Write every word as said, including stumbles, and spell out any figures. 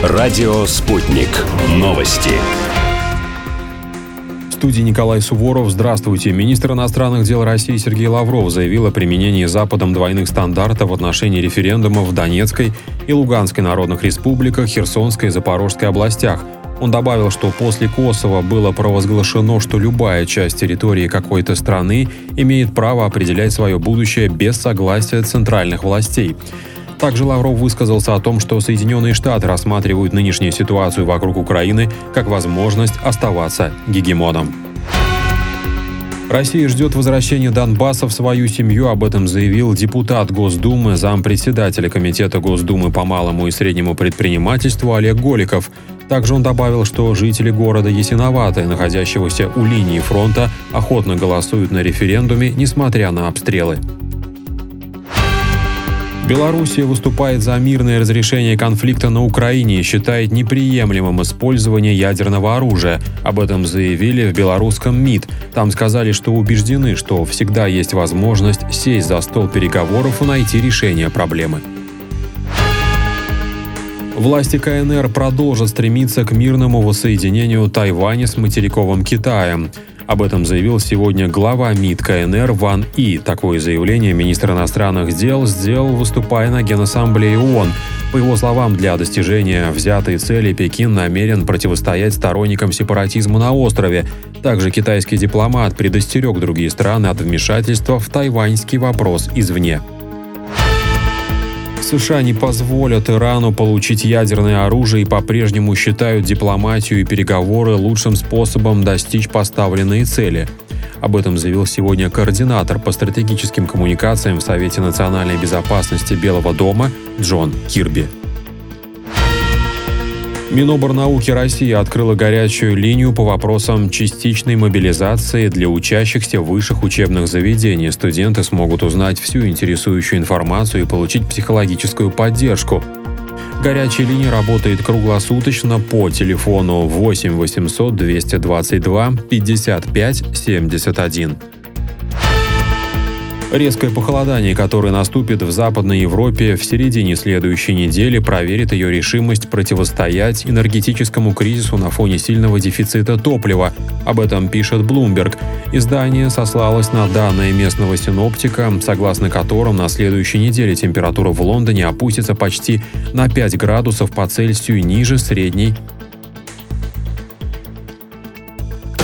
Радио «Спутник». Новости. В студии Николай Суворов. Здравствуйте. Министр иностранных дел России Сергей Лавров заявил о применении Западом двойных стандартов в отношении референдумов в Донецкой и Луганской народных республиках, Херсонской и Запорожской областях. Он добавил, что после Косово было провозглашено, что любая часть территории какой-то страны имеет право определять свое будущее без согласия центральных властей. Также Лавров высказался о том, что Соединенные Штаты рассматривают нынешнюю ситуацию вокруг Украины как возможность оставаться гегемоном. Россия ждет возвращения Донбасса в свою семью, об этом заявил депутат Госдумы, зампредседателя Комитета Госдумы по малому и среднему предпринимательству Олег Голиков. Также он добавил, что жители города Ясиноватое, находящегося у линии фронта, охотно голосуют на референдуме, несмотря на обстрелы. Белоруссия выступает за мирное разрешение конфликта на Украине и считает неприемлемым использование ядерного оружия. Об этом заявили в белорусском МИД. Там сказали, что убеждены, что всегда есть возможность сесть за стол переговоров и найти решение проблемы. Власти КНР продолжат стремиться к мирному воссоединению Тайваня с материковым Китаем. Об этом заявил сегодня глава МИД КНР Ван И. Такое заявление министр иностранных дел сделал, выступая на Генассамблее ООН. По его словам, для достижения взятой цели Пекин намерен противостоять сторонникам сепаратизма на острове. Также китайский дипломат предостерег другие страны от вмешательства в тайваньский вопрос извне. США не позволят Ирану получить ядерное оружие и по-прежнему считают дипломатию и переговоры лучшим способом достичь поставленные цели. Об этом заявил сегодня координатор по стратегическим коммуникациям в Совете национальной безопасности Белого дома Джон Кирби. Миноборнауки России открыла горячую линию по вопросам частичной мобилизации для учащихся высших учебных заведений. Студенты смогут узнать всю интересующую информацию и получить психологическую поддержку. Горячая линия работает круглосуточно по телефону восемь восемьсот двести двадцать два пятьдесят пять семьдесят один. Резкое похолодание, которое наступит в Западной Европе в середине следующей недели, проверит ее решимость противостоять энергетическому кризису на фоне сильного дефицита топлива. Об этом пишет Bloomberg. Издание сослалось на данные местного синоптика, согласно которым на следующей неделе температура в Лондоне опустится почти на пять градусов по Цельсию ниже средней